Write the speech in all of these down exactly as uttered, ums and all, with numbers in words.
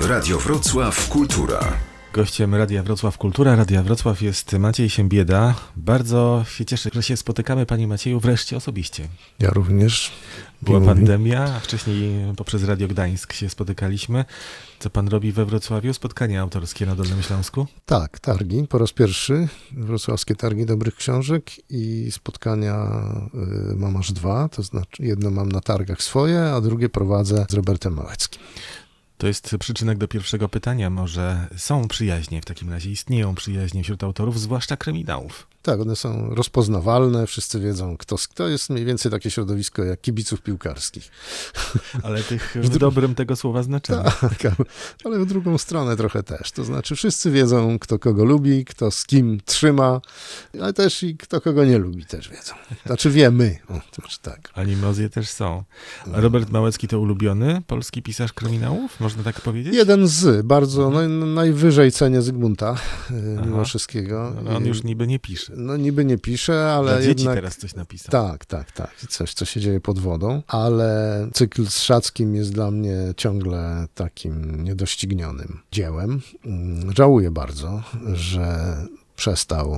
Radio Wrocław Kultura. Gościem Radia Wrocław Kultura, Radia Wrocław jest Maciej Siembieda. Bardzo się cieszę, że się spotykamy, panie Macieju, wreszcie osobiście. Ja również. Była pandemia, a wcześniej poprzez Radio Gdańsk się spotykaliśmy. Co pan robi we Wrocławiu? Spotkania autorskie na Dolnym Śląsku? Tak, targi. Po raz pierwszy wrocławskie targi dobrych książek i spotkania y, mam aż dwa. To znaczy jedno mam na targach swoje, a drugie prowadzę z Robertem Małeckim. To jest przyczynek do pierwszego pytania. Może są przyjaźnie, w takim razie istnieją przyjaźnie wśród autorów, zwłaszcza kryminałów? Tak, one są rozpoznawalne, wszyscy wiedzą, kto z kto. Jest mniej więcej takie środowisko jak kibiców piłkarskich. Ale tych w, w dobrym tego słowa znaczeniu. Tak, ale w drugą stronę trochę też. To znaczy wszyscy wiedzą, kto kogo lubi, kto z kim trzyma, ale też i kto kogo nie lubi też wiedzą. Znaczy wiemy. O, to znaczy tak. Animozje też są. A Robert Małecki to ulubiony polski pisarz kryminałów? Można tak powiedzieć? Jeden z, bardzo, no, najwyżej cenię Zygmunta, Aha. mimo wszystkiego. No, on już niby nie pisze. No niby nie pisze, ale Dla dzieci jednak... teraz coś napisał. Tak, tak, tak. Coś, co się dzieje pod wodą, ale cykl z Szackim jest dla mnie ciągle takim niedoścignionym dziełem. Żałuję bardzo, że przestał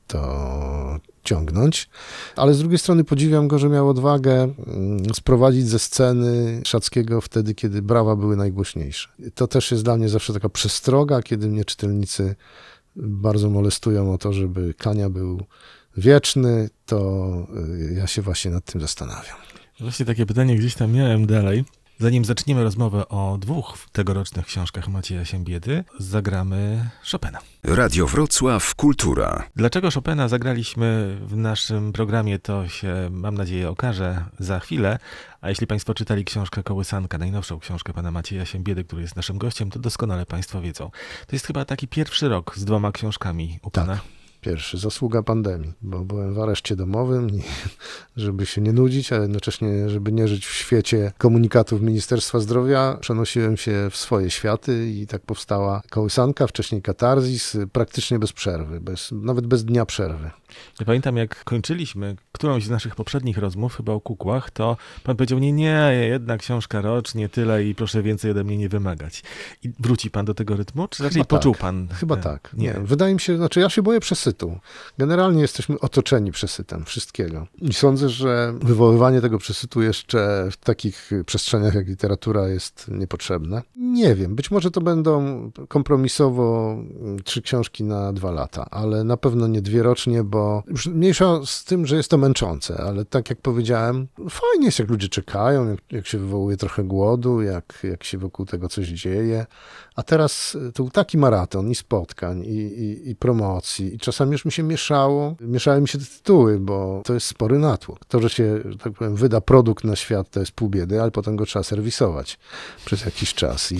to ciągnąć, ale z drugiej strony podziwiam go, że miał odwagę sprowadzić ze sceny Szackiego wtedy, kiedy brawa były najgłośniejsze. To też jest dla mnie zawsze taka przestroga, kiedy mnie czytelnicy bardzo molestują o to, żeby Kania był wieczny, to ja się właśnie nad tym zastanawiam. Właśnie takie pytanie gdzieś tam miałem dalej. Zanim zaczniemy rozmowę o dwóch tegorocznych książkach Macieja Siembiedy, zagramy Chopina. Radio Wrocław Kultura. Dlaczego Chopina zagraliśmy w naszym programie, to się, mam nadzieję, okaże za chwilę. A jeśli państwo czytali książkę Kołysanka, najnowszą książkę pana Macieja Siembiedy, który jest naszym gościem, to doskonale państwo wiedzą. To jest chyba taki pierwszy rok z dwoma książkami u pana. Tak. Pierwszy, zasługa pandemii, bo byłem w areszcie domowym, żeby się nie nudzić, a jednocześnie, żeby nie żyć w świecie komunikatów Ministerstwa Zdrowia, przenosiłem się w swoje światy i tak powstała Kołysanka, wcześniej Katarzis, praktycznie bez przerwy, bez, nawet bez dnia przerwy. Ja pamiętam, jak kończyliśmy którąś z naszych poprzednich rozmów, chyba o kukłach, to pan powiedział, nie, nie, jedna książka rocznie, tyle i proszę więcej ode mnie nie wymagać. I wróci pan do tego rytmu? Czy raczej Chyba poczuł tak. pan? Chyba tak. Nie. nie. Wydaje mi się, znaczy ja się boję przesytu. Generalnie jesteśmy otoczeni przesytem wszystkiego. I sądzę, że wywoływanie tego przesytu jeszcze w takich przestrzeniach jak literatura jest niepotrzebne. Nie wiem, być może to będą kompromisowo trzy książki na dwa lata, ale na pewno nie dwie rocznie, bo już mniejsza z tym, że jest to męczące, ale tak jak powiedziałem, fajnie jest, jak ludzie czekają, jak, jak się wywołuje trochę głodu, jak, jak się wokół tego coś dzieje. A teraz to był taki maraton i spotkań, i, i, i promocji, i czasami już mi się mieszało, mieszały mi się te tytuły, bo to jest spory natłok. To, że się, że tak powiem, wyda produkt na świat, to jest pół biedy, ale potem go trzeba serwisować przez jakiś czas. I,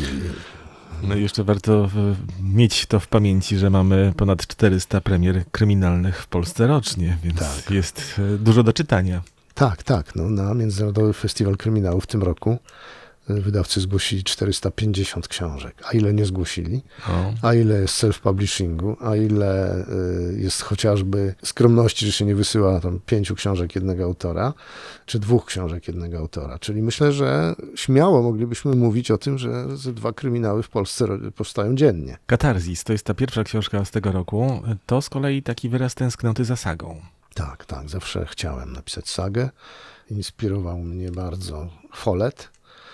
No i jeszcze warto mieć to w pamięci, że mamy ponad czterysta premier kryminalnych w Polsce rocznie, więc tak. Jest dużo do czytania. Tak, tak. No, na Międzynarodowy Festiwal Kryminału w tym roku wydawcy zgłosili czterysta pięćdziesiąt książek. A ile nie zgłosili? O. A ile jest self-publishingu? A ile jest chociażby skromności, że się nie wysyła tam pięciu książek jednego autora, czy dwóch książek jednego autora. Czyli myślę, że śmiało moglibyśmy mówić o tym, że ze dwa kryminały w Polsce powstają dziennie. Katarzis to jest ta pierwsza książka z tego roku. To z kolei taki wyraz tęsknoty za sagą. Tak, tak. Zawsze chciałem napisać sagę. Inspirował mnie bardzo Follett,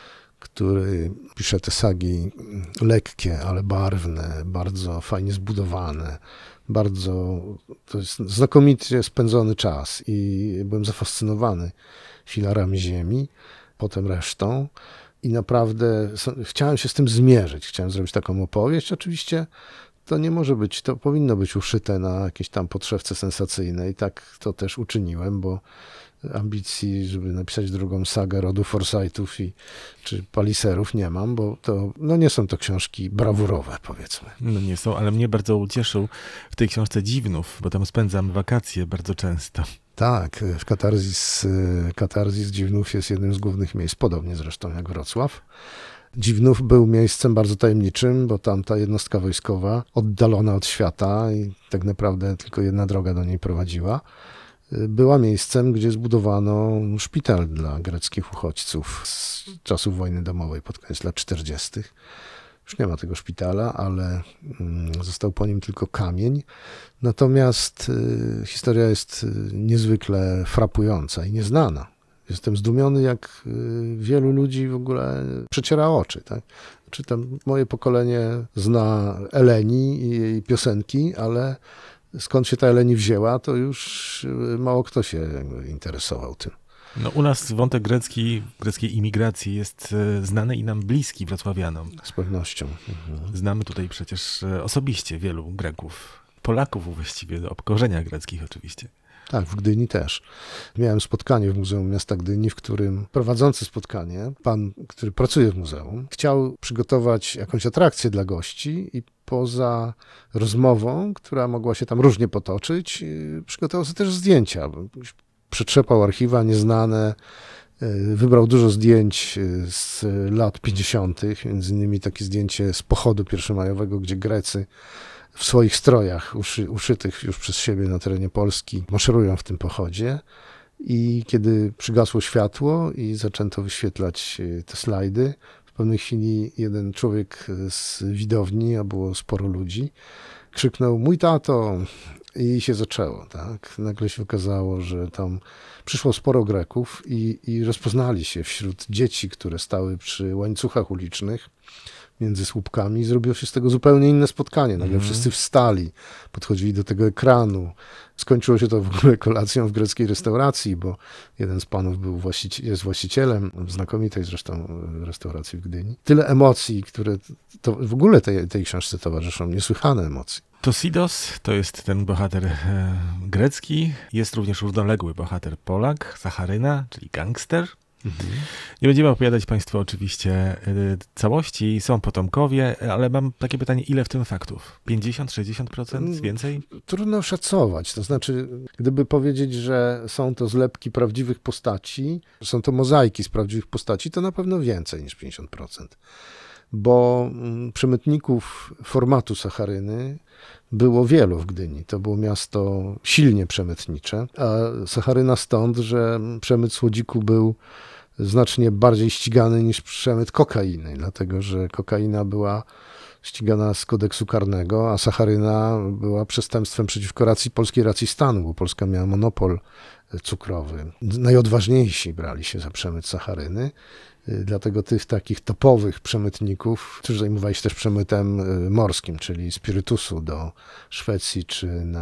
który pisze te sagi lekkie, ale barwne, bardzo fajnie zbudowane, bardzo, to jest znakomicie spędzony czas i byłem zafascynowany filarami ziemi, potem resztą i naprawdę chciałem się z tym zmierzyć, chciałem zrobić taką opowieść. Oczywiście to nie może być, to powinno być uszyte na jakiejś tam podszewce sensacyjnej, tak to też uczyniłem, bo ambicji, żeby napisać drugą sagę rodu Forsythów i, czy Paliserów nie mam, bo to no nie są to książki brawurowe, powiedzmy. No nie są, ale mnie bardzo ucieszył w tej książce Dziwnów, bo tam spędzam wakacje bardzo często. Tak, w Katarzis, Katarzis Dziwnów jest jednym z głównych miejsc, podobnie zresztą jak Wrocław. Dziwnów był miejscem bardzo tajemniczym, bo tam ta jednostka wojskowa, oddalona od świata i tak naprawdę tylko jedna droga do niej prowadziła, była miejscem, gdzie zbudowano szpital dla greckich uchodźców z czasów wojny domowej pod koniec lat czterdziestych. Już nie ma tego szpitala, ale został po nim tylko kamień. Natomiast historia jest niezwykle frapująca i nieznana. Jestem zdumiony, jak wielu ludzi w ogóle przeciera oczy. Tak? Czy tam moje pokolenie zna Eleni i jej piosenki, ale skąd się ta Eleni wzięła, to już mało kto się interesował tym. No, u nas wątek grecki, greckiej imigracji jest znany i nam bliski wrocławianom. Z pewnością. Mhm. Znamy tutaj przecież osobiście wielu Greków, Polaków właściwie, o korzeniach greckich oczywiście. Tak, w Gdyni też. Miałem spotkanie w Muzeum Miasta Gdyni, w którym prowadzący spotkanie, pan, który pracuje w muzeum, chciał przygotować jakąś atrakcję dla gości i poza rozmową, która mogła się tam różnie potoczyć, przygotował sobie też zdjęcia. Przetrzepał archiwa nieznane, wybrał dużo zdjęć z lat pięćdziesiątych, między innymi takie zdjęcie z pochodu pierwszomajowego, gdzie Grecy w swoich strojach uszy, uszytych już przez siebie na terenie Polski maszerują w tym pochodzie. I kiedy przygasło światło i zaczęto wyświetlać te slajdy, w pewnej chwili jeden człowiek z widowni, a było sporo ludzi, krzyknął: mój tato! I się zaczęło, tak? Nagle się okazało, że tam przyszło sporo Greków i, i rozpoznali się wśród dzieci, które stały przy łańcuchach ulicznych między słupkami. Zrobiło się z tego zupełnie inne spotkanie. Nagle mm. wszyscy wstali, podchodzili do tego ekranu. Skończyło się to w ogóle kolacją w greckiej restauracji, bo jeden z panów był właścici- jest właścicielem znakomitej zresztą restauracji w Gdyni. Tyle emocji, które to w ogóle tej, tej książce towarzyszą, niesłychane emocje. Tosidos to jest ten bohater e, grecki. Jest również równoległy bohater Polak, Sacharyna, czyli gangster. Mhm. Nie będziemy opowiadać Państwu oczywiście y, całości, są potomkowie, ale mam takie pytanie, ile w tym faktów? pięćdziesiąt, sześćdziesiąt procent? Więcej? Trudno szacować, to znaczy, gdyby powiedzieć, że są to zlepki prawdziwych postaci, są to mozaiki z prawdziwych postaci, to na pewno więcej niż pięćdziesiąt procent. Bo przemytników formatu Sacharyny było wielu w Gdyni. To było miasto silnie przemytnicze, a Sacharyna stąd, że przemyt słodziku był znacznie bardziej ścigany niż przemyt kokainy, dlatego że kokaina była ścigana z kodeksu karnego, a Sacharyna była przestępstwem przeciwko racji, polskiej racji stanu, bo Polska miała monopol cukrowy. Najodważniejsi brali się za przemyt Sacharyny. Dlatego tych takich topowych przemytników, którzy zajmowali się też przemytem morskim, czyli spirytusu do Szwecji czy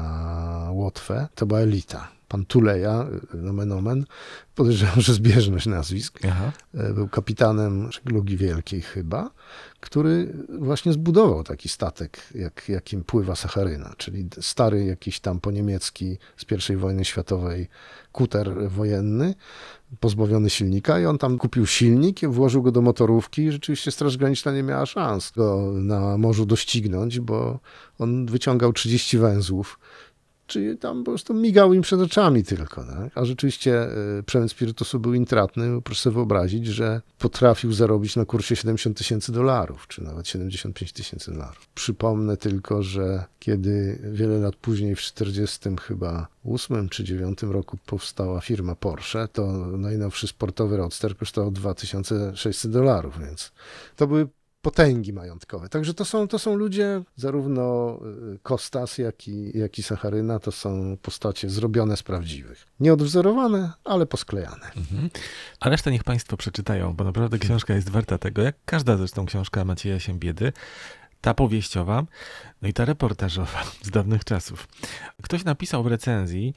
na Łotwę, to była elita. Pan Tuleja, nomen omen, podejrzewam, że zbieżność nazwisk, Aha. był kapitanem żeglugi wielkiej chyba, który właśnie zbudował taki statek, jak, jakim pływa Sacharyna, czyli stary jakiś tam poniemiecki z pierwszej wojny światowej kuter wojenny, pozbawiony silnika, i on tam kupił silnik, włożył go do motorówki i rzeczywiście Straż Graniczna nie miała szans go na morzu doścignąć, bo on wyciągał trzydzieści węzłów, czyli tam po prostu migał im przed oczami tylko. Tak? A rzeczywiście y, przemyt spirytusu był intratny. Proszę sobie wyobrazić, że potrafił zarobić na kursie siedemdziesiąt tysięcy dolarów, czy nawet siedemdziesiąt pięć tysięcy dolarów. Przypomnę tylko, że kiedy wiele lat później, w czterdziestym chyba ósmym czy dziewiątym roku powstała firma Porsche, to najnowszy sportowy roadster kosztował dwa tysiące sześćset dolarów, więc to były potęgi majątkowe. Także to są, to są ludzie, zarówno Kostas, jak i, jak i Sacharyna, to są postacie zrobione z prawdziwych. Nie odwzorowane, ale posklejane. Mhm. A resztę niech Państwo przeczytają, bo naprawdę książka jest warta tego, jak każda zresztą książka Macieja Siembiedy. Ta powieściowa, no i ta reportażowa z dawnych czasów. Ktoś napisał w recenzji,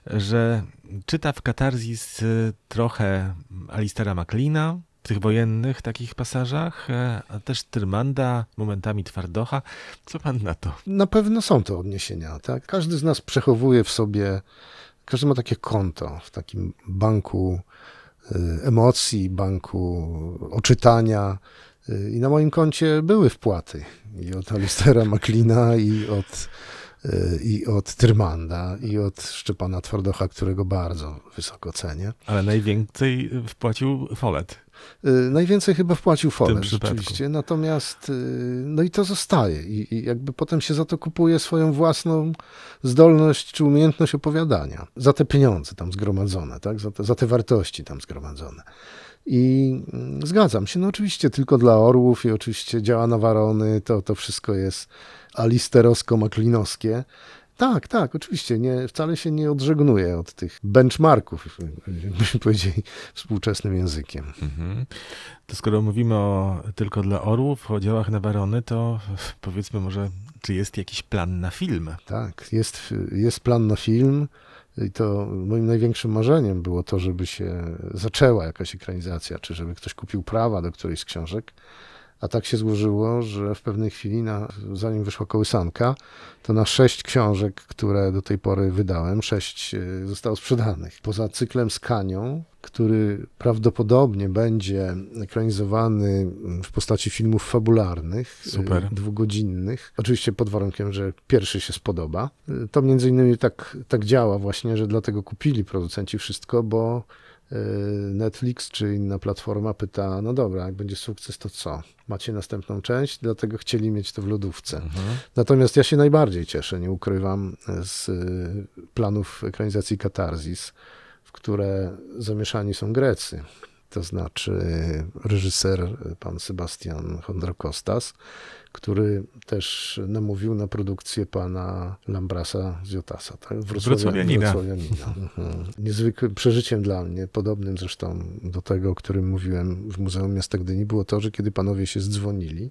że czyta w katarzis trochę Alistera MacLeana, w tych wojennych takich pasażach, a też Tyrmanda, momentami Twardocha. Co pan na to? Na pewno są to odniesienia, tak? Każdy z nas przechowuje w sobie, każdy ma takie konto w takim banku emocji, banku oczytania. I na moim koncie były wpłaty i od Alistera MacLeana, i od, i od Tyrmanda, i od Szczepana Twardocha, którego bardzo wysoko cenię. Ale najwięcej wpłacił Follett. Najwięcej chyba wpłacił Follett, rzeczywiście. Natomiast, no i to zostaje. I, I jakby potem się za to kupuje swoją własną zdolność czy umiejętność opowiadania. Za te pieniądze tam zgromadzone, tak? Za te, za te wartości tam zgromadzone. I mm, zgadzam się, no oczywiście tylko dla orłów i oczywiście działa na warony, to, to wszystko jest alisterowsko-maklinowskie. Tak, tak, oczywiście, nie, wcale się nie odżegnuję od tych benchmarków, byśmy powiedzieli współczesnym językiem. Mhm. To skoro mówimy o tylko dla orłów, o działach na warony, to powiedzmy może, czy jest jakiś plan na film? Tak, jest, jest plan na film i to moim największym marzeniem było to, żeby się zaczęła jakaś ekranizacja, czy żeby ktoś kupił prawa do którejś z książek. A tak się złożyło, że w pewnej chwili, na, zanim wyszła Kołysanka, to na sześć książek, które do tej pory wydałem, sześć zostało sprzedanych. Poza cyklem z Kanią, który prawdopodobnie będzie ekranizowany w postaci filmów fabularnych, Super. dwugodzinnych. Oczywiście pod warunkiem, że pierwszy się spodoba. To między innymi tak, tak działa właśnie, że dlatego kupili producenci wszystko, bo Netflix czy inna platforma pyta, no dobra, jak będzie sukces, to co? Macie następną część? Dlatego chcieli mieć to w lodówce. Mhm. Natomiast ja się najbardziej cieszę, nie ukrywam, z planów ekranizacji Katarzis, w które zamieszani są Grecy. To znaczy reżyser pan Sebastian Chondrokostas, który też namówił na produkcję pana Lambrasa Ziotasa, tak? Wrocławianina. Wrocławianina. Mhm. Niezwykłym przeżyciem dla mnie, podobnym zresztą do tego, o którym mówiłem w Muzeum Miasta Gdyni, było to, że kiedy panowie się zdzwonili,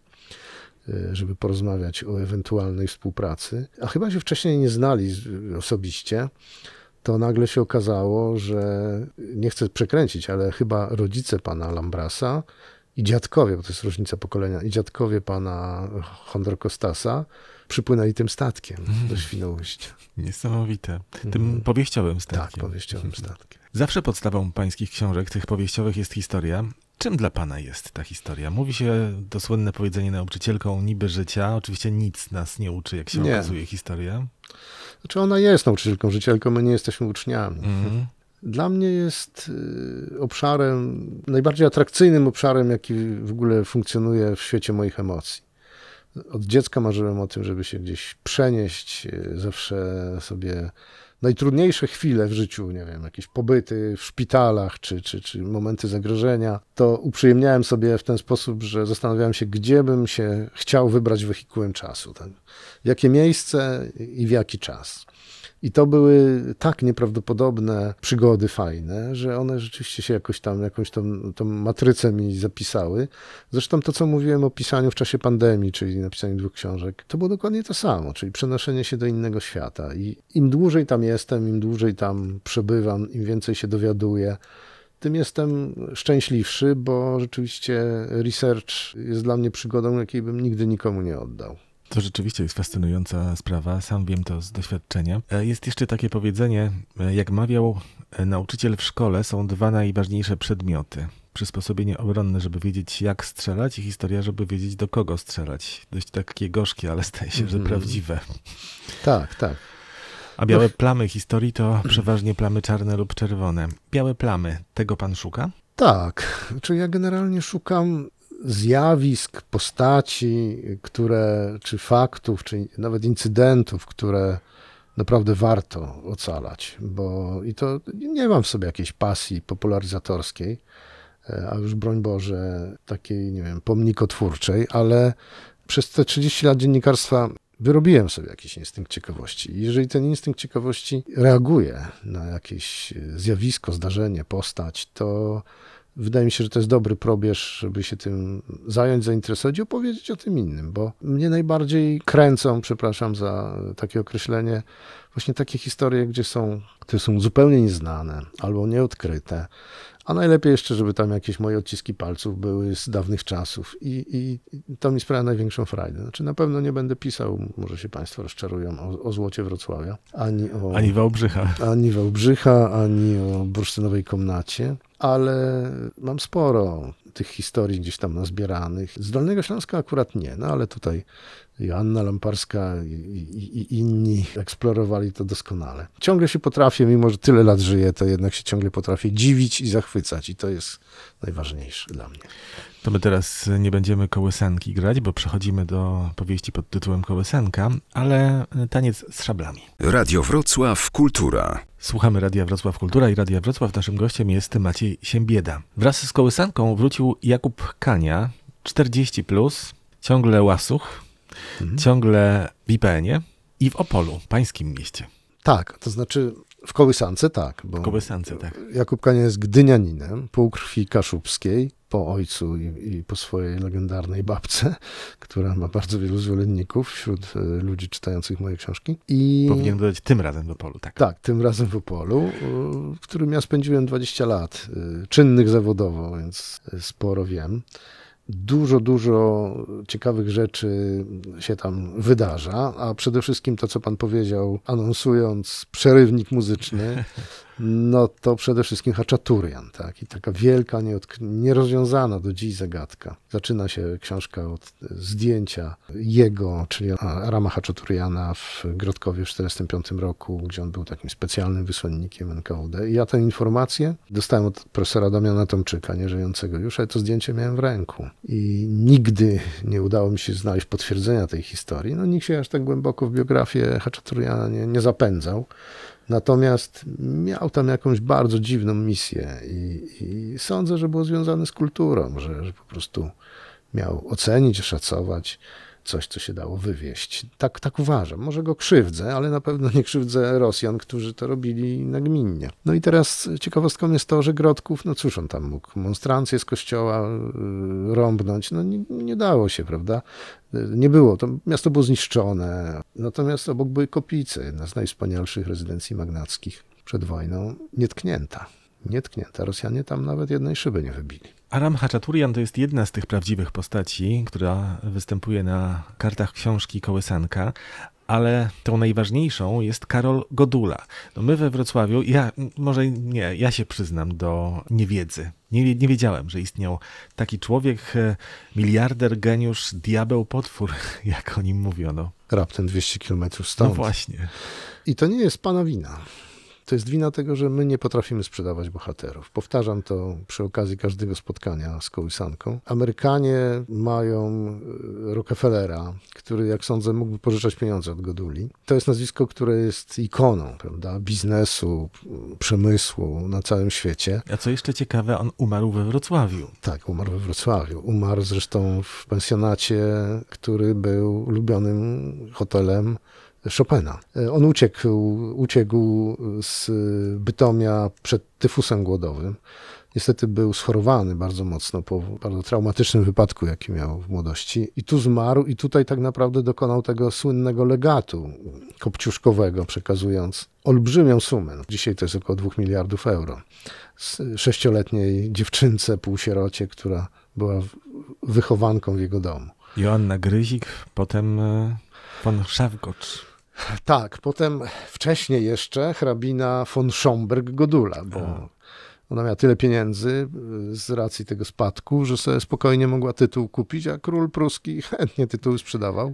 żeby porozmawiać o ewentualnej współpracy, a chyba się wcześniej nie znali osobiście, to nagle się okazało, że nie chcę przekręcić, ale chyba rodzice pana Lambrasa i dziadkowie, bo to jest różnica pokolenia, i dziadkowie pana Chondrokostasa przypłynęli tym statkiem mm. do Świnoujścia. Niesamowite. Tym Mm. powieściowym statkiem. Tak, powieściowym statkiem. Zawsze podstawą pańskich książek, tych powieściowych, jest historia. Czym dla pana jest ta historia? Mówi się to słynne powiedzenie nauczycielką niby życia. Oczywiście nic nas nie uczy, jak się Nie. okazuje historia. Znaczy ona jest nauczycielką życia, tylko my nie jesteśmy uczniami. Mm. Dla mnie jest obszarem, najbardziej atrakcyjnym obszarem, jaki w ogóle funkcjonuje w świecie moich emocji. Od dziecka marzyłem o tym, żeby się gdzieś przenieść, zawsze sobie najtrudniejsze chwile w życiu, nie wiem, jakieś pobyty w szpitalach, czy, czy, czy momenty zagrożenia, to uprzyjemniałem sobie w ten sposób, że zastanawiałem się, gdzie bym się chciał wybrać wehikułem czasu. Tak? W jakie miejsce i w jaki czas. I to były tak nieprawdopodobne przygody fajne, że one rzeczywiście się jakoś tam, jakąś tą, tą matrycę mi zapisały. Zresztą to, co mówiłem o pisaniu w czasie pandemii, czyli napisaniu dwóch książek, to było dokładnie to samo, czyli przenoszenie się do innego świata. I im dłużej tam jestem, im dłużej tam przebywam, im więcej się dowiaduję, tym jestem szczęśliwszy, bo rzeczywiście research jest dla mnie przygodą, jakiej bym nigdy nikomu nie oddał. To rzeczywiście jest fascynująca sprawa, sam wiem to z doświadczenia. Jest jeszcze takie powiedzenie, jak mawiał nauczyciel w szkole, są dwa najważniejsze przedmioty. Przysposobienie obronne, żeby wiedzieć jak strzelać, i historia, żeby wiedzieć do kogo strzelać. Dość takie gorzkie, ale zdaje się, że Mhm. prawdziwe. Tak, tak. A białe plamy historii to przeważnie plamy czarne lub czerwone. Białe plamy, tego pan szuka? Tak, znaczy ja generalnie szukam zjawisk, postaci, które, czy faktów, czy nawet incydentów, które naprawdę warto ocalać, bo i to nie mam w sobie jakiejś pasji popularyzatorskiej, a już broń Boże takiej, nie wiem, pomnikotwórczej, ale przez te trzydzieści lat dziennikarstwa wyrobiłem sobie jakiś instynkt ciekawości. I jeżeli ten instynkt ciekawości reaguje na jakieś zjawisko, zdarzenie, postać, to wydaje mi się, że to jest dobry probierz, żeby się tym zająć, zainteresować i opowiedzieć o tym innym, bo mnie najbardziej kręcą, przepraszam za takie określenie, właśnie takie historie, gdzie są, które są zupełnie nieznane albo nieodkryte, a najlepiej jeszcze, żeby tam jakieś moje odciski palców były z dawnych czasów i, i, i to mi sprawia największą frajdę. Znaczy na pewno nie będę pisał, może się państwo rozczarują, o, o złocie Wrocławia, ani o... Ani Wałbrzycha. Ani Wałbrzycha, ani o bursztynowej komnacie, ale mam sporo tych historii gdzieś tam nazbieranych. Z Dolnego Śląska akurat nie, no ale tutaj Joanna Lamparska i, i, i inni eksplorowali to doskonale. Ciągle się potrafię, mimo że tyle lat żyję, to jednak się ciągle potrafię dziwić i zachwycać i to jest najważniejsze dla mnie. To my teraz nie będziemy kołysanki grać, bo przechodzimy do powieści pod tytułem Kołysanka, ale taniec z szablami. Radio Wrocław Kultura. Słuchamy Radia Wrocław Kultura i Radia Wrocław. Naszym gościem jest Maciej Siembieda. Wraz z kołysanką wrócił Jakub Kania, czterdzieści plus, ciągle łasuch, mhm. ciągle w I P N-ie i w Opolu, pańskim mieście. Tak, to znaczy w kołysance tak. Bo w kołysance, tak. Jakub Kania jest gdynianinem, pół krwi kaszubskiej, po ojcu i, i po swojej legendarnej babce, która ma bardzo wielu zwolenników wśród y, ludzi czytających moje książki. I powinien dodać tym razem w Opolu, tak. Tak, tym razem w Opolu, y, w którym ja spędziłem dwadzieścia lat, y, czynnych zawodowo, więc y, sporo wiem. Dużo, dużo ciekawych rzeczy się tam wydarza, a przede wszystkim to, co pan powiedział, anonsując przerywnik muzyczny, no to przede wszystkim Haczaturian, tak? I taka wielka, nieodk- nierozwiązana do dziś zagadka. Zaczyna się książka od zdjęcia jego, czyli Arama Haczaturiana w Grodkowie w czterdziestym piątym roku, gdzie on był takim specjalnym wysłannikiem N K W D. I ja tę informację dostałem od profesora Damiana Tomczyka, nieżyjącego już, ale to zdjęcie miałem w ręku. I nigdy nie udało mi się znaleźć potwierdzenia tej historii. No nikt się aż tak głęboko w biografię Haczaturiana nie, nie zapędzał. Natomiast miał tam jakąś bardzo dziwną misję i, i sądzę, że było związane z kulturą, że, że po prostu miał ocenić, szacować coś, co się dało wywieźć. Tak, tak uważam. Może go krzywdzę, ale na pewno nie krzywdzę Rosjan, którzy to robili nagminnie. No i teraz ciekawostką jest to, że Grodków, no cóż on tam mógł, monstrancję z kościoła yy, rąbnąć, no nie, nie dało się, prawda? Nie było, to miasto było zniszczone, natomiast obok były Kopice, jedna z najwspanialszych rezydencji magnackich przed wojną, nietknięta. Nietknięta. Rosjanie tam nawet jednej szyby nie wybili. Aram Haczaturian to jest jedna z tych prawdziwych postaci, która występuje na kartach książki Kołysanka, ale tą najważniejszą jest Karol Godula. No my we Wrocławiu, ja może nie, ja się przyznam do niewiedzy. Nie, nie wiedziałem, że istniał taki człowiek, miliarder, geniusz, diabeł, potwór, jak o nim mówiono. Raptem dwieście kilometrów stąd. No właśnie. I to nie jest pana wina. To jest wina tego, że my nie potrafimy sprzedawać bohaterów. Powtarzam to przy okazji każdego spotkania z kołysanką. Amerykanie mają Rockefellera, który, jak sądzę, mógłby pożyczać pieniądze od Goduli. To jest nazwisko, które jest ikoną, prawda, biznesu, przemysłu na całym świecie. A co jeszcze ciekawe, on umarł we Wrocławiu. Tak, umarł we Wrocławiu. Umarł zresztą w pensjonacie, który był ulubionym hotelem Chopina. On uciekł, uciekł z Bytomia przed tyfusem głodowym. Niestety był schorowany bardzo mocno po bardzo traumatycznym wypadku, jaki miał w młodości. I tu zmarł i tutaj tak naprawdę dokonał tego słynnego legatu kopciuszkowego, przekazując olbrzymią sumę. Dzisiaj to jest około dwóch miliardów euro. Z sześcioletniej dziewczynce, półsierocie, która była wychowanką w jego domu. Joanna Gryzik, potem von Szafgotz. Tak, potem wcześniej jeszcze hrabina von Schomberg-Godula, bo ona miała tyle pieniędzy z racji tego spadku, że sobie spokojnie mogła tytuł kupić, a król pruski chętnie tytuł sprzedawał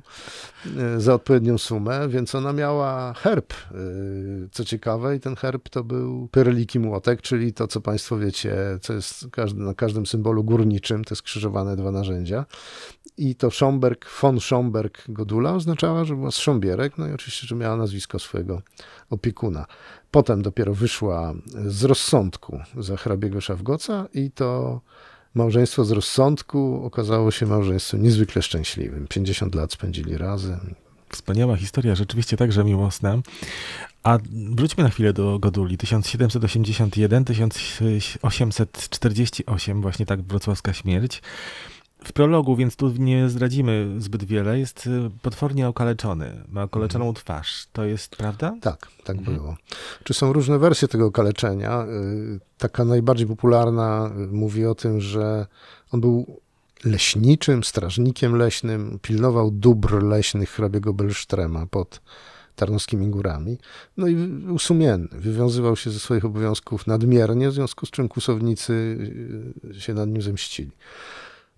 za odpowiednią sumę, więc ona miała herb, co ciekawe, i ten herb to był pyrliki młotek, czyli to, co państwo wiecie, co jest na każdym symbolu górniczym, te skrzyżowane dwa narzędzia. I to Schomberg, von Schomberg-Godula oznaczała, że była z Sząbierek, no i oczywiście, że miała nazwisko swojego opiekuna. Potem dopiero wyszła z rozsądku za hrabiego Szafgoca i to małżeństwo z rozsądku okazało się małżeństwem niezwykle szczęśliwym. pięćdziesiąt lat spędzili razem. Wspaniała historia, rzeczywiście także miłosna. A wróćmy na chwilę do Goduli. tysiąc siedemset osiemdziesiąt jeden do tysiąc osiemset czterdzieści osiem, właśnie tak wrocławska śmierć. W prologu, więc tu nie zdradzimy zbyt wiele, jest potwornie okaleczony, ma okaleczoną twarz. To jest prawda? Tak, tak mhm. było. Czy są różne wersje tego okaleczenia? Taka najbardziej popularna mówi o tym, że on był leśniczym, strażnikiem leśnym, pilnował dóbr leśnych hrabiego Belsztrema pod Tarnowskimi Górami. No i był sumienny, wywiązywał się ze swoich obowiązków nadmiernie, w związku z czym kłusownicy się nad nim zemścili.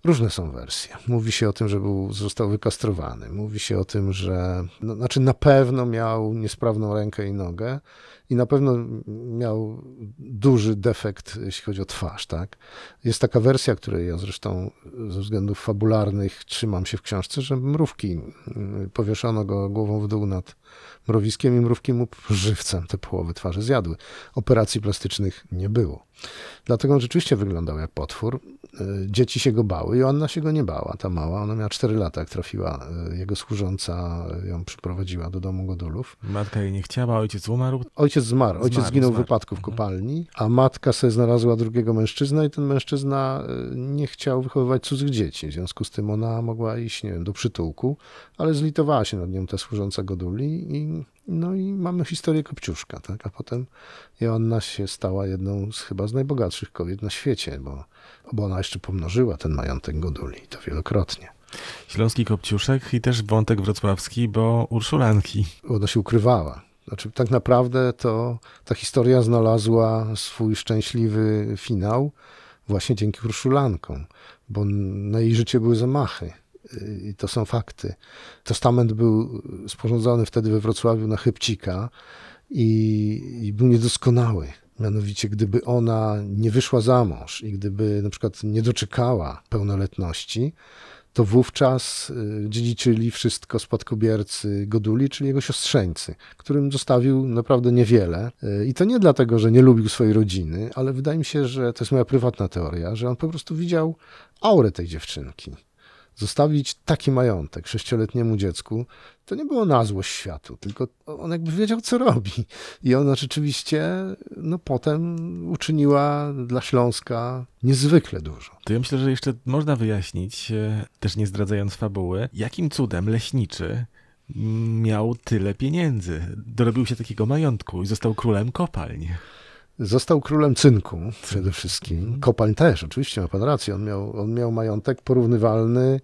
Różne są wersje. Mówi się o tym, że był, został wykastrowany. Mówi się o tym, że no, znaczy na pewno miał niesprawną rękę i nogę i na pewno miał duży defekt, jeśli chodzi o twarz. Tak? Jest taka wersja, której ja zresztą ze względów fabularnych trzymam się w książce, że mrówki, powieszono go głową w dół nad mrowiskiem i mrówki mu żywcem te połowy twarzy zjadły. Operacji plastycznych nie było. Dlatego on rzeczywiście wyglądał jak potwór. Dzieci się go bały. Joanna się go nie bała, ta mała. Ona miała cztery lata, jak trafiła. Jego służąca ją przyprowadziła do domu Godulów. Matka jej nie chciała, ojciec umarł. Ojciec zmarł. Ojciec Zmarł, zginął zmarł. w wypadku w Mhm. kopalni, a matka sobie znalazła drugiego mężczyznę i ten mężczyzna nie chciał wychowywać cudzych dzieci. W związku z tym ona mogła iść, nie wiem, do przytułku, ale zlitowała się nad nią ta służąca Goduli i no i mamy historię Kopciuszka, tak? A potem Joanna się stała jedną z chyba z najbogatszych kobiet na świecie, bo, bo ona jeszcze pomnożyła ten majątek Goduli i to wielokrotnie. Śląski Kopciuszek i też wątek wrocławski, bo Urszulanki. Ona się ukrywała. Znaczy, tak naprawdę to ta historia znalazła swój szczęśliwy finał właśnie dzięki Urszulankom, bo na jej życie były zamachy. I to są fakty. Testament był sporządzony wtedy we Wrocławiu na chybcika i, i był niedoskonały. Mianowicie, gdyby ona nie wyszła za mąż i gdyby na przykład nie doczekała pełnoletności, to wówczas dziedziczyli wszystko spadkobiercy Goduli, czyli jego siostrzeńcy, którym zostawił naprawdę niewiele. I to nie dlatego, że nie lubił swojej rodziny, ale wydaje mi się, że to jest moja prywatna teoria, że on po prostu widział aurę tej dziewczynki. Zostawić taki majątek sześcioletniemu dziecku, to nie było na złość światu, tylko on jakby wiedział, co robi. I ona rzeczywiście no, potem uczyniła dla Śląska niezwykle dużo. To ja myślę, że jeszcze można wyjaśnić, e, też nie zdradzając fabuły, jakim cudem leśniczy miał tyle pieniędzy. Dorobił się takiego majątku i został królem kopalń. Został królem cynku przede wszystkim. Kopalń też, oczywiście ma pan rację. On miał, on miał majątek porównywalny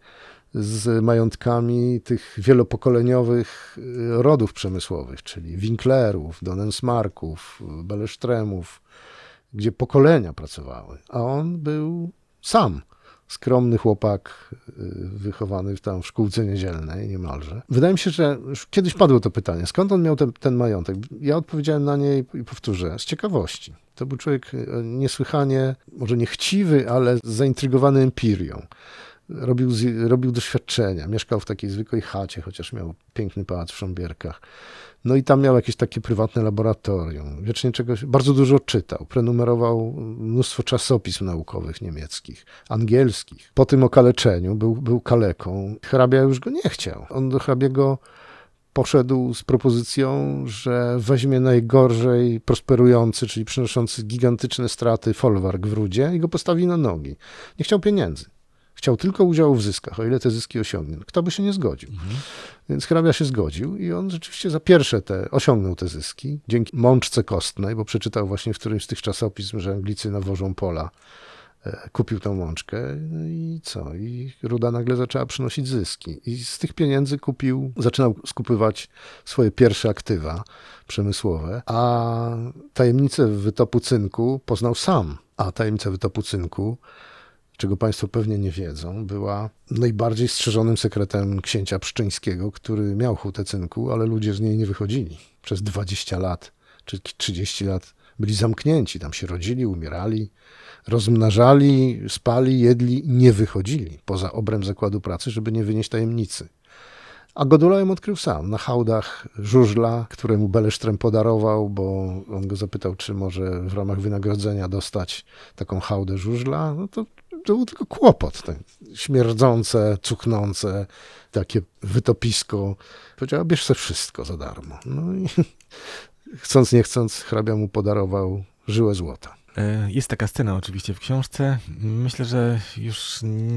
z majątkami tych wielopokoleniowych rodów przemysłowych, czyli Winklerów, Donensmarków, Belesztremów, gdzie pokolenia pracowały. A on był sam. Skromny chłopak, wychowany tam w szkółce niedzielnej niemalże. Wydaje mi się, że już kiedyś padło to pytanie, skąd on miał ten, ten majątek? Ja odpowiedziałem na nie i powtórzę, z ciekawości. To był człowiek niesłychanie, może nie chciwy, ale zaintrygowany empirią. Robił, robił doświadczenia, mieszkał w takiej zwykłej chacie, chociaż miał piękny pałac w Szambierkach. No i tam miał jakieś takie prywatne laboratorium. Wiecznie czegoś, bardzo dużo czytał. Prenumerował mnóstwo czasopism naukowych niemieckich, angielskich. Po tym okaleczeniu był, był kaleką. Hrabia już go nie chciał. On do hrabiego poszedł z propozycją, że weźmie najgorzej prosperujący, czyli przynoszący gigantyczne straty folwark w Rudzie i go postawi na nogi. Nie chciał pieniędzy. Chciał tylko udziału w zyskach, o ile te zyski osiągnie. Kto by się nie zgodził? Mhm. Więc hrabia się zgodził i on rzeczywiście za pierwsze te, osiągnął te zyski dzięki mączce kostnej, bo przeczytał właśnie w którymś z tych czasopism, że Anglicy nawożą pola. E, kupił tą mączkę no i co? I Ruda nagle zaczęła przynosić zyski. I z tych pieniędzy kupił, zaczynał skupywać swoje pierwsze aktywa przemysłowe, a tajemnicę wytopu cynku poznał sam. A tajemnica wytopu cynku, czego państwo pewnie nie wiedzą, była najbardziej strzeżonym sekretem księcia Pszczyńskiego, który miał hutę cynku, ale ludzie z niej nie wychodzili. Przez dwadzieścia lat czy trzydzieści lat byli zamknięci, tam się rodzili, umierali, rozmnażali, spali, jedli, nie wychodzili poza obręb zakładu pracy, żeby nie wynieść tajemnicy. A Godula ją odkrył sam, na hałdach żużla, któremu Belesztrem podarował, bo on go zapytał, czy może w ramach wynagrodzenia dostać taką hałdę żużla. No to, to był tylko kłopot, tak, śmierdzące, cuchnące, takie wytopisko. Powiedział, bierz se wszystko za darmo. No i chcąc nie chcąc, hrabia mu podarował żyłę złota. Jest taka scena oczywiście w książce. Myślę, że już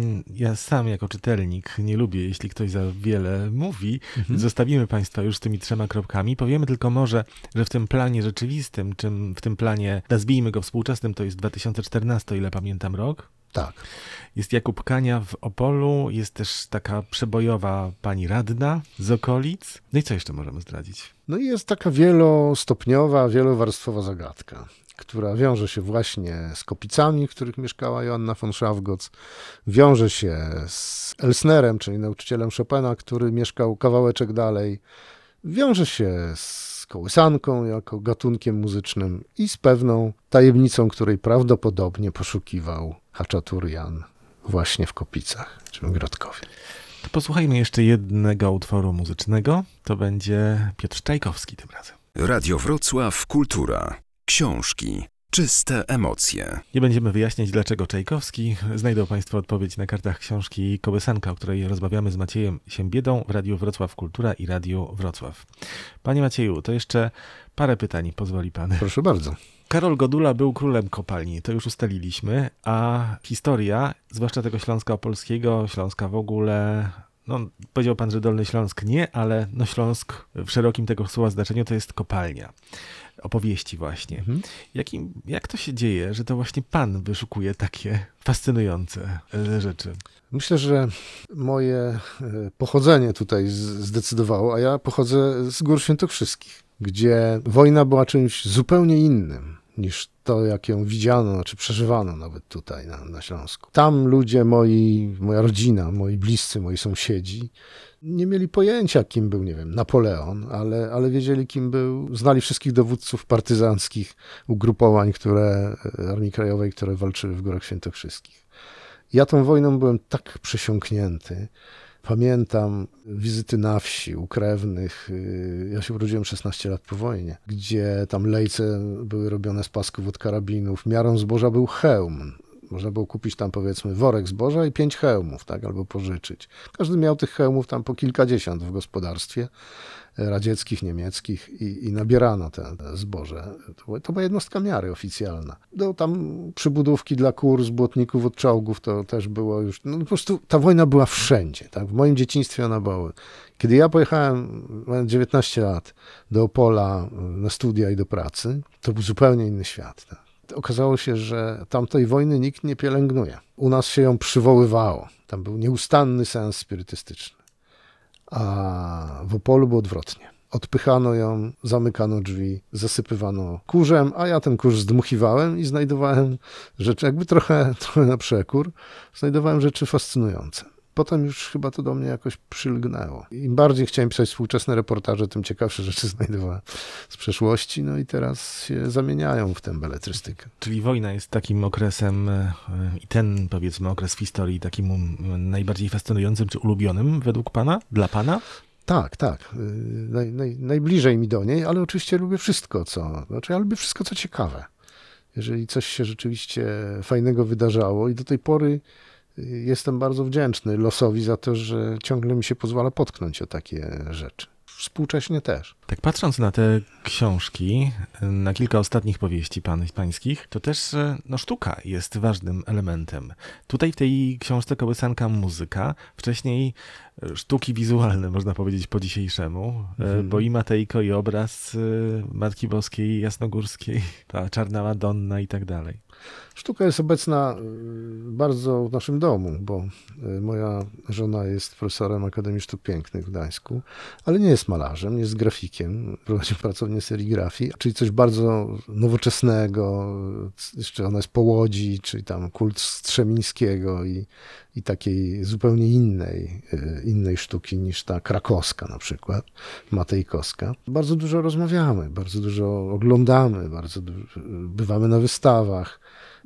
ja sam jako czytelnik nie lubię, jeśli ktoś za wiele mówi. Mhm. Zostawimy Państwa już z tymi trzema kropkami. Powiemy tylko może, że w tym planie rzeczywistym, czym w tym planie, nazwijmy go współczesnym, to jest dwa tysiące czternasty, o ile pamiętam rok. Tak. Jest Jakub Kania w Opolu, jest też taka przebojowa pani radna z okolic. No i co jeszcze możemy zdradzić? No i jest taka wielostopniowa, wielowarstwowa zagadka. która wiąże się właśnie z Kopicami, w których mieszkała Joanna von Schaffgotz, wiąże się z Elsnerem, czyli nauczycielem Chopina, który mieszkał kawałeczek dalej, wiąże się z kołysanką jako gatunkiem muzycznym i z pewną tajemnicą, której prawdopodobnie poszukiwał Hachaturian właśnie w Kopicach, czy w Grodkowie. To posłuchajmy jeszcze jednego utworu muzycznego. To będzie Piotr Czajkowski tym razem. Radio Wrocław Kultura. Książki. Czyste emocje. Nie będziemy wyjaśniać, dlaczego Czajkowski. Znajdą Państwo odpowiedź na kartach książki Kołysanka, o której rozmawiamy z Maciejem Siembiedą w Radiu Wrocław Kultura i Radiu Wrocław. Panie Macieju, to jeszcze parę pytań, pozwoli Pan. Proszę bardzo. Karol Godula był królem kopalni, to już ustaliliśmy, a historia, zwłaszcza tego Śląska Opolskiego, Śląska w ogóle, no powiedział Pan, że Dolny Śląsk nie, ale no Śląsk w szerokim tego słowa znaczeniu to jest kopalnia. Opowieści właśnie. Mhm. Jakim, jak to się dzieje, że to właśnie Pan wyszukuje takie fascynujące rzeczy? Myślę, że moje pochodzenie tutaj zdecydowało, a ja pochodzę z Gór Świętokrzyskich, gdzie wojna była czymś zupełnie innym niż to, jak ją widziano, czy przeżywano nawet tutaj na, na Śląsku. Tam ludzie moi, moja rodzina, moi bliscy, moi sąsiedzi nie mieli pojęcia, kim był, nie wiem, Napoleon, ale, ale wiedzieli, kim był, znali wszystkich dowódców partyzanckich ugrupowań, które, Armii Krajowej, które walczyły w Górach Świętokrzyskich. Ja tą wojną byłem tak przesiąknięty. Pamiętam wizyty na wsi u krewnych. Ja się urodziłem szesnaście lat po wojnie, gdzie tam lejce były robione z pasków od karabinów. Miarą zboża był hełm. Można było kupić tam, powiedzmy, worek zboża i pięć hełmów, tak, albo pożyczyć. Każdy miał tych hełmów tam po kilkadziesiąt w gospodarstwie radzieckich, niemieckich i, i nabierano te, te zboże. To, to była jednostka miary oficjalna. No, tam przybudówki dla kur, z błotników, od czołgów to też było już, no po prostu ta wojna była wszędzie, tak. W moim dzieciństwie ona była. Kiedy ja pojechałem, mając dziewiętnaście lat, do Opola na studia i do pracy, to był zupełnie inny świat, tak. Okazało się, że tamtej wojny nikt nie pielęgnuje. U nas się ją przywoływało. Tam był nieustanny seans spirytystyczny. A w Opolu było odwrotnie. Odpychano ją, zamykano drzwi, zasypywano kurzem, a ja ten kurz zdmuchiwałem i znajdowałem rzeczy, jakby trochę, trochę na przekór, znajdowałem rzeczy fascynujące. Potem już chyba to do mnie jakoś przylgnęło. Im bardziej chciałem pisać współczesne reportaże, tym ciekawsze rzeczy znajdowałem z przeszłości, no i teraz się zamieniają w tę beletrystykę. Czyli wojna jest takim okresem i ten, powiedzmy, okres w historii takim najbardziej fascynującym czy ulubionym według Pana? Dla Pana? Tak, tak. Naj, naj, najbliżej mi do niej, ale oczywiście lubię wszystko, co... Znaczy ja lubię wszystko, co ciekawe. Jeżeli coś się rzeczywiście fajnego wydarzało i do tej pory jestem bardzo wdzięczny losowi za to, że ciągle mi się pozwala potknąć o takie rzeczy. Współcześnie też. Tak patrząc na te książki, na kilka ostatnich powieści pan, pańskich, to też no, sztuka jest ważnym elementem. Tutaj w tej książce Kołysanka muzyka, wcześniej sztuki wizualne, można powiedzieć po dzisiejszemu, mhm. bo i Matejko, i obraz Matki Boskiej Jasnogórskiej, ta Czarna Madonna i tak dalej. Sztuka jest obecna bardzo w naszym domu, bo moja żona jest profesorem Akademii Sztuk Pięknych w Gdańsku, ale nie jest malarzem, nie jest grafikiem, prowadzi pracownię serigrafii, czyli coś bardzo nowoczesnego, jeszcze ona jest po Łodzi, czyli tam kult Strzemińskiego i, i takiej zupełnie innej, innej sztuki niż ta krakowska na przykład, matejkowska. Bardzo dużo rozmawiamy, bardzo dużo oglądamy, bardzo dużo, bywamy na wystawach.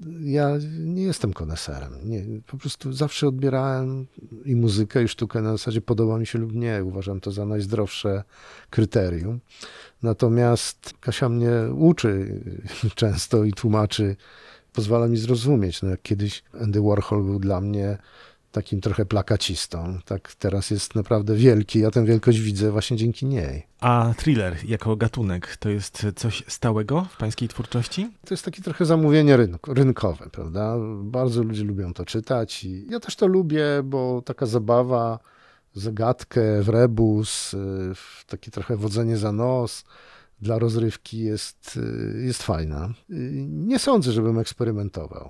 Ja nie jestem koneserem. Nie, po prostu zawsze odbierałem i muzykę, i sztukę na zasadzie podoba mi się lub nie. Uważam to za najzdrowsze kryterium. Natomiast Kasia mnie uczy często i tłumaczy, pozwala mi zrozumieć. No jak kiedyś Andy Warhol był dla mnie takim trochę plakacistą, tak teraz jest naprawdę wielki. Ja tę wielkość widzę właśnie dzięki niej. A thriller jako gatunek to jest coś stałego w pańskiej twórczości? To jest takie trochę zamówienie rynku, rynkowe, prawda? Bardzo ludzie lubią to czytać i ja też to lubię, bo taka zabawa, zagadkę w rebus, takie trochę wodzenie za nos dla rozrywki jest, jest fajna. Nie sądzę, żebym eksperymentował.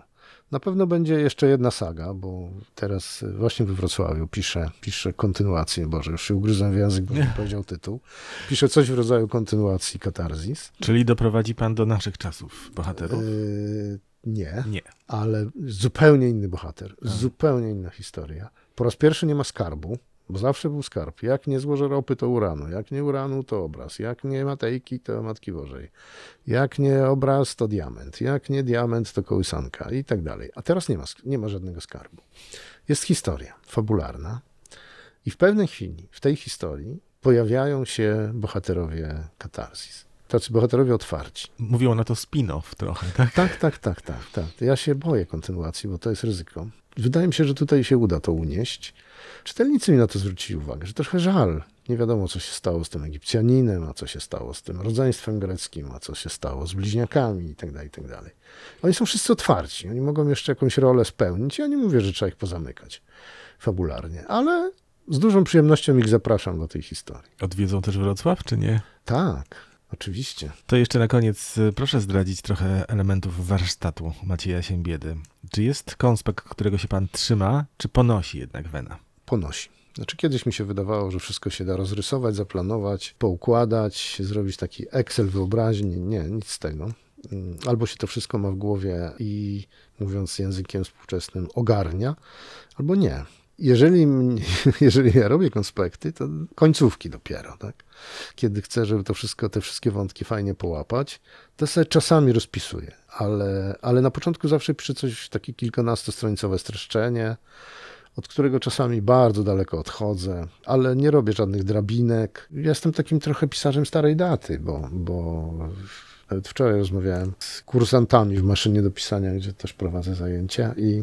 Na pewno będzie jeszcze jedna saga, bo teraz właśnie we Wrocławiu piszę, piszę kontynuację, Boże, już się ugryzłem w język, bo nie powiedział tytuł. Piszę coś w rodzaju kontynuacji Katarzis. Czyli doprowadzi pan do naszych czasów bohaterów? Yy, nie, Nie. ale zupełnie inny bohater, A. zupełnie inna historia. Po raz pierwszy nie ma skarbu, bo zawsze był skarb. Jak nie złożę ropy, to uranu. Jak nie uranu, to obraz. Jak nie Matejki, to Matki Bożej. Jak nie obraz, to diament. Jak nie diament, to kołysanka i tak dalej. A teraz nie ma, nie ma żadnego skarbu. Jest historia fabularna i w pewnej chwili, w tej historii pojawiają się bohaterowie Katarzis. Tacy bohaterowie otwarci. Mówią na to spin-off trochę, tak? Tak, tak, tak, tak, tak. Ja się boję kontynuacji, bo to jest ryzyko. Wydaje mi się, że tutaj się uda to unieść. Czytelnicy mi na to zwrócili uwagę, że trochę żal. Nie wiadomo, co się stało z tym Egipcjaninem, a co się stało z tym rodzeństwem greckim, a co się stało z bliźniakami i tak dalej, i tak dalej. Oni są wszyscy otwarci. Oni mogą jeszcze jakąś rolę spełnić. Ja nie mówię, że trzeba ich pozamykać fabularnie, ale z dużą przyjemnością ich zapraszam do tej historii. Odwiedzą też Wrocław, czy nie? Tak. Oczywiście. To jeszcze na koniec proszę zdradzić trochę elementów warsztatu Macieja Siembiedy. Czy jest konspekt, którego się pan trzyma, czy ponosi jednak wena? Ponosi. Znaczy kiedyś mi się wydawało, że wszystko się da rozrysować, zaplanować, poukładać, zrobić taki Excel wyobraźni. Nie, nic z tego. Albo się to wszystko ma w głowie i, mówiąc językiem współczesnym, ogarnia, albo nie. Jeżeli, jeżeli ja robię konspekty, to końcówki dopiero, tak? Kiedy chcę, żeby to wszystko, te wszystkie wątki fajnie połapać, to sobie czasami rozpisuję, ale, ale na początku zawsze piszę coś, takie kilkunastostronicowe streszczenie, od którego czasami bardzo daleko odchodzę, ale nie robię żadnych drabinek. Ja jestem takim trochę pisarzem starej daty, bo, bo nawet wczoraj rozmawiałem z kursantami w maszynie do pisania, gdzie też prowadzę zajęcia i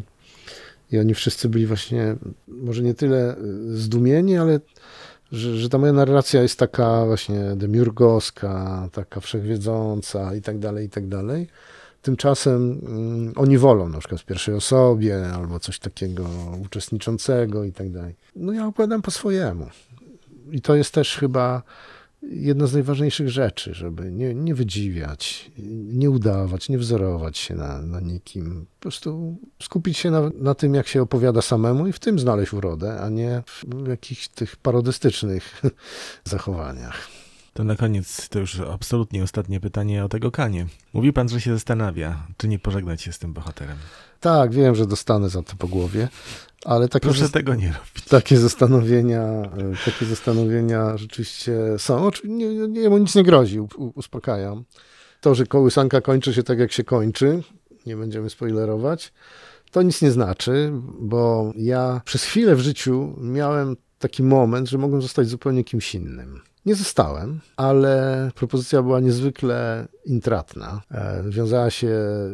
I oni wszyscy byli właśnie, może nie tyle zdumieni, ale że, że ta moja narracja jest taka właśnie demiurgowska, taka wszechwiedząca i tak dalej, i tak dalej. Tymczasem um, oni wolą na przykład w pierwszej osobie albo coś takiego uczestniczącego i tak dalej. No ja opowiadam po swojemu. I to jest też chyba jedna z najważniejszych rzeczy, żeby nie, nie wydziwiać, nie udawać, nie wzorować się na, na nikim. Po prostu skupić się na, na tym, jak się opowiada samemu i w tym znaleźć urodę, a nie w jakichś tych parodystycznych zachowaniach. To na koniec, to już absolutnie ostatnie pytanie o tego Kanie. Mówi pan, że się zastanawia, czy nie pożegnać się z tym bohaterem. Tak, wiem, że dostanę za to po głowie, ale takie Proszę zas- tego nie robić. Takie zastanowienia, takie zastanowienia rzeczywiście są. Nie, nie, jemu nic nie grozi, u, uspokajam. To, że kołysanka kończy się tak, jak się kończy, nie będziemy spoilerować, to nic nie znaczy, bo ja przez chwilę w życiu miałem taki moment, że mogłem zostać zupełnie kimś innym. Nie zostałem, ale propozycja była niezwykle intratna. E, wiązała się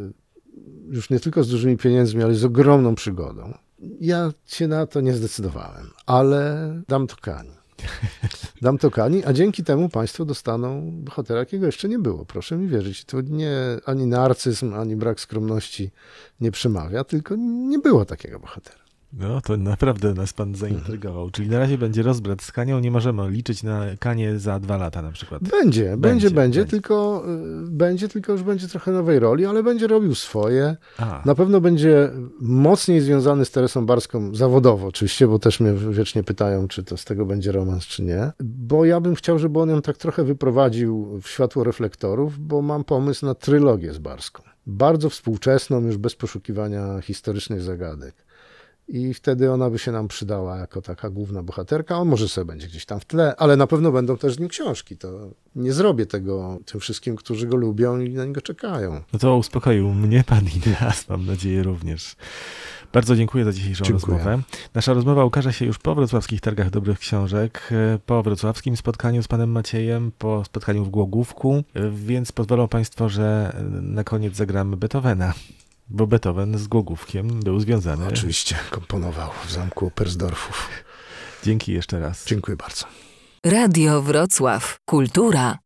już nie tylko z dużymi pieniędzmi, ale z ogromną przygodą. Ja się na to nie zdecydowałem, ale dam to Kani. Dam to Kani, a dzięki temu państwo dostaną bohatera, jakiego jeszcze nie było. Proszę mi wierzyć, to nie ani narcyzm, ani brak skromności nie przemawia, tylko nie było takiego bohatera. No, to naprawdę nas pan zaintrygował. Czyli na razie będzie rozbrat z Kanią, nie możemy liczyć na Kanię za dwa lata na przykład. Będzie, będzie, będzie, będzie, tylko y, będzie, tylko już będzie trochę nowej roli, ale będzie robił swoje. A. Na pewno będzie mocniej związany z Teresą Barską zawodowo oczywiście, bo też mnie wiecznie pytają, czy to z tego będzie romans, czy nie. Bo ja bym chciał, żeby on ją tak trochę wyprowadził w światło reflektorów, bo mam pomysł na trylogię z Barską. Bardzo współczesną, już bez poszukiwania historycznych zagadek. I wtedy ona by się nam przydała jako taka główna bohaterka. On może sobie będzie gdzieś tam w tle, ale na pewno będą też z nim książki. To nie zrobię tego tym wszystkim, którzy go lubią i na niego czekają. No to uspokoił mnie pan i nas, mam nadzieję również. Bardzo dziękuję za dzisiejszą Dziękuję. rozmowę. Nasza rozmowa ukaże się już po wrocławskich targach dobrych książek, po wrocławskim spotkaniu z panem Maciejem, po spotkaniu w Głogówku, więc pozwolą państwo, że na koniec zagramy Beethovena. Bo Beethoven z Głogówkiem był związany. Oczywiście, komponował w zamku Opersdorfów. Dzięki jeszcze raz. Dziękuję bardzo. Radio Wrocław. Kultura.